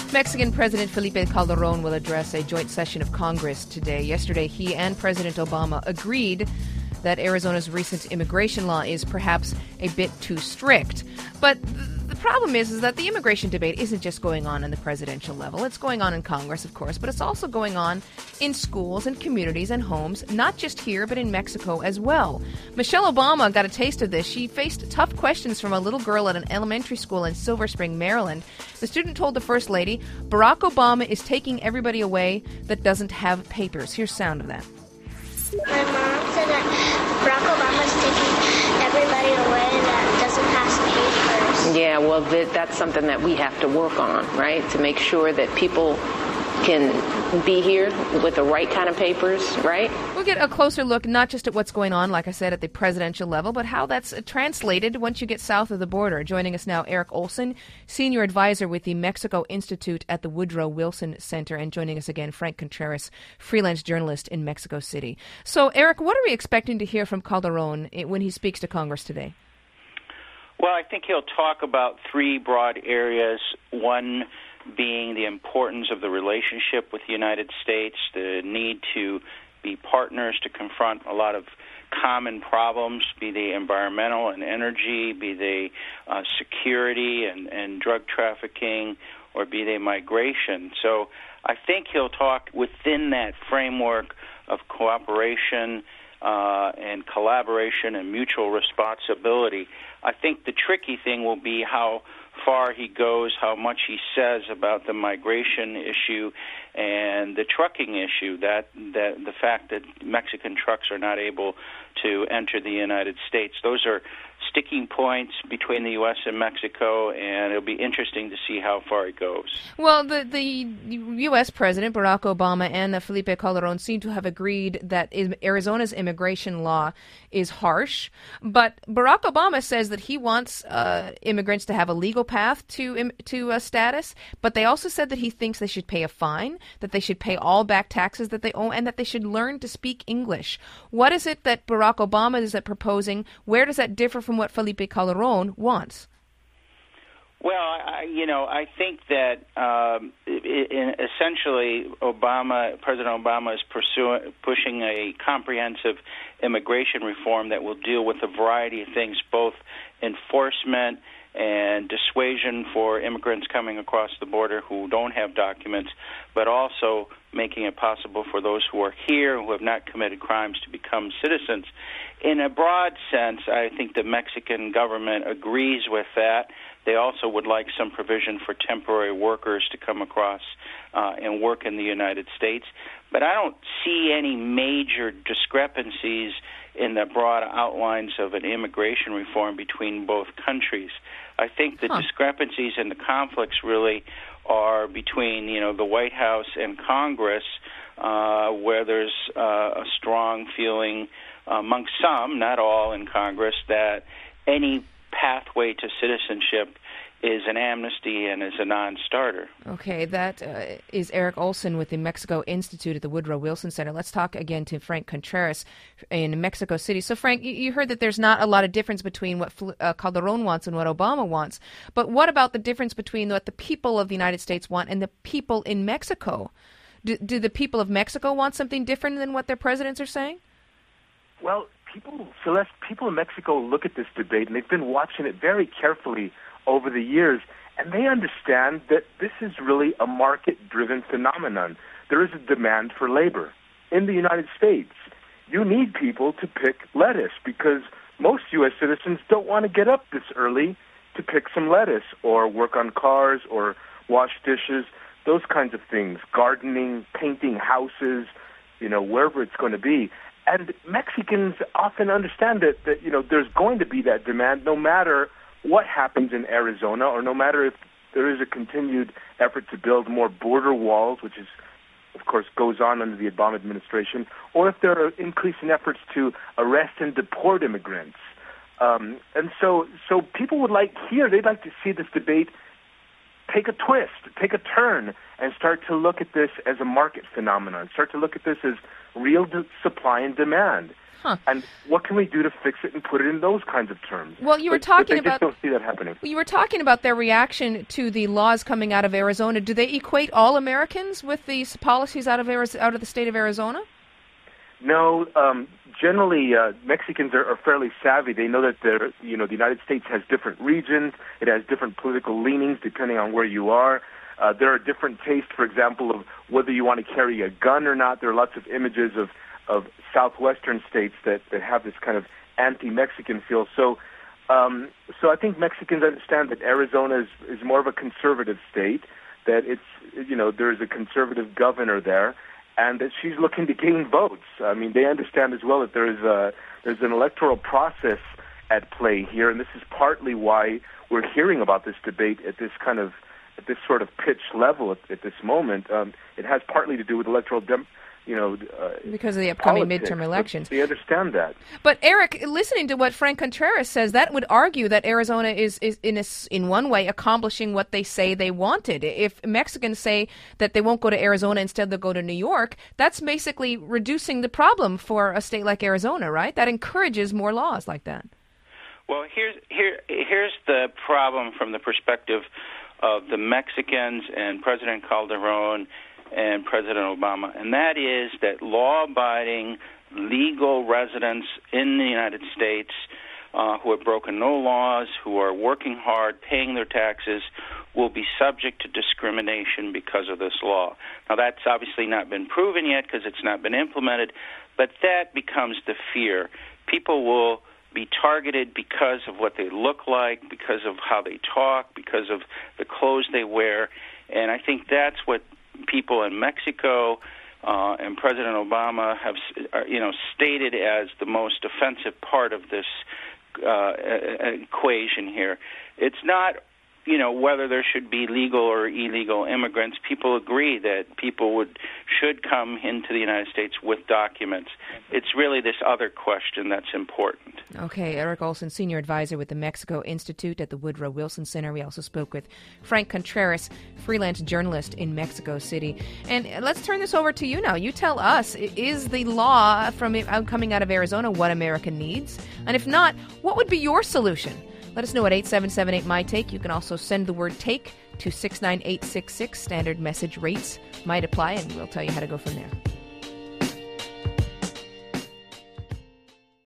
Mexican President Felipe Calderón will address a joint session of Congress today. Yesterday, he and President Obama agreed that Arizona's recent immigration law is perhaps a bit too strict. But the problem is that the immigration debate isn't just going on the presidential level. It's going on in Congress, of course, but it's also going on in schools and communities and homes, not just here, but in Mexico as well. Michelle Obama got a taste of this. She faced tough questions from a little girl at an elementary school in Silver Spring, Maryland. The student told the First Lady, Barack Obama is taking everybody away that doesn't have papers. Here's sound of that. My mom said that Barack Obama's taking everybody away that doesn't pass papers. Yeah, well, that's something that we have to work on, right? To make sure that people can be here with the right kind of papers, right? We'll get a closer look not just at what's going on, like I said, at the presidential level, but how that's translated once you get south of the border. Joining us now, Eric Olson, Senior Advisor with the Mexico Institute at the Woodrow Wilson Center, and joining us again, Frank Contreras, freelance journalist in Mexico City. So, Eric, what are we expecting to hear from Calderón when he speaks to Congress today? Well, I think he'll talk about three broad areas. One being the importance of the relationship with the United States, the need to be partners to confront a lot of common problems, be they environmental and energy, be they security and drug trafficking, or be they migration. So I think he'll talk within that framework of cooperation and collaboration and mutual responsibility. I think the tricky thing will be how far he goes, how much he says about the migration issue and the trucking issue, that the fact that Mexican trucks are not able to enter the United States. Those are sticking points between the U.S. and Mexico, and it'll be interesting to see how far it goes. Well, the U.S. President, Barack Obama, and Felipe Calderón seem to have agreed that Arizona's immigration law is harsh, but Barack Obama says that he wants immigrants to have a legal path to status, but they also said that he thinks they should pay a fine, that they should pay all back taxes that they owe, and that they should learn to speak English. What is it that Barack Obama is proposing? Where does that differ from what Felipe Calderón wants? Well, I think that essentially President Obama is pushing a comprehensive immigration reform that will deal with a variety of things, both enforcement and dissuasion for immigrants coming across the border who don't have documents, but also making it possible for those who are here who have not committed crimes to become citizens. In a broad sense, I think the Mexican government agrees with that. They also would like some provision for temporary workers to come across and work in the United States. But I don't see any major discrepancies in the broad outlines of an immigration reform between both countries. I think the discrepancies and the conflicts really are between, the White House and Congress, where there's a strong feeling among some, not all in Congress, that any pathway to citizenship is an amnesty and is a non-starter. Okay, that is Eric Olson with the Mexico Institute at the Woodrow Wilson Center. Let's talk again to Frank Contreras in Mexico City. So, Frank, you heard that there's not a lot of difference between what Calderón wants and what Obama wants. But what about the difference between what the people of the United States want and the people in Mexico? Do the people of Mexico want something different than what their presidents are saying? Well, Celeste, people in Mexico look at this debate, and they've been watching it very carefully over the years, and they understand that this is really a market-driven phenomenon. There is a demand for labor. In the United States, you need people to pick lettuce because most U.S. citizens don't want to get up this early to pick some lettuce or work on cars or wash dishes, those kinds of things, gardening, painting houses, wherever it's going to be. And Mexicans often understand that there's going to be that demand no matter what happens in Arizona, or no matter if there is a continued effort to build more border walls, which is, of course, goes on under the Obama administration, or if there are increasing efforts to arrest and deport immigrants. And so people they'd like to see this debate take a twist, take a turn, and start to look at this as a market phenomenon, start to look at this as real supply and demand. And what can we do to fix it and put it in those kinds of terms? Well, you were talking but they just don't see that happening. You were talking about their reaction to the laws coming out of Arizona. Do they equate all Americans with these policies out of the state of Arizona? No, generally Mexicans are fairly savvy. They know that the United States has different regions. It has different political leanings depending on where you are. There are different tastes, for example, of whether you want to carry a gun or not. There are lots of images of southwestern states that have this kind of anti-Mexican feel. So I think Mexicans understand that Arizona is more of a conservative state, that there's a conservative governor there, and that she's looking to gain votes. I mean, they understand as well that there's an electoral process at play here, and this is partly why we're hearing about this debate at this sort of pitch level at this moment. It has partly to do with electoral because of the upcoming politics, midterm elections. They understand that. But Eric, listening to what Frank Contreras says, that would argue that Arizona is in one way accomplishing what they say they wanted. If Mexicans say that they won't go to Arizona, instead they'll go to New York, that's basically reducing the problem for a state like Arizona, right? That encourages more laws like that. Well, here's the problem from the perspective of the Mexicans and President Calderon and President Obama, and that is that law-abiding, legal residents in the United States who have broken no laws, who are working hard, paying their taxes, will be subject to discrimination because of this law. Now, that's obviously not been proven yet because it's not been implemented, but that becomes the fear. People will be targeted because of what they look like, because of how they talk, because of the clothes they wear, and I think that's what people in Mexico and President Obama have, stated as the most offensive part of this equation here. It's not, whether there should be legal or illegal immigrants. People agree that people should come into the United States with documents. It's really this other question that's important. Okay, Eric Olson, Senior Advisor with the Mexico Institute at the Woodrow Wilson Center. We also spoke with Frank Contreras, freelance journalist in Mexico City. And let's turn this over to you now. You tell us, is the law coming out of Arizona what America needs? And if not, what would be your solution? Let us know at 877-8-MY-TAKE. You can also send the word TAKE to 69866. Standard message rates might apply, and we'll tell you how to go from there.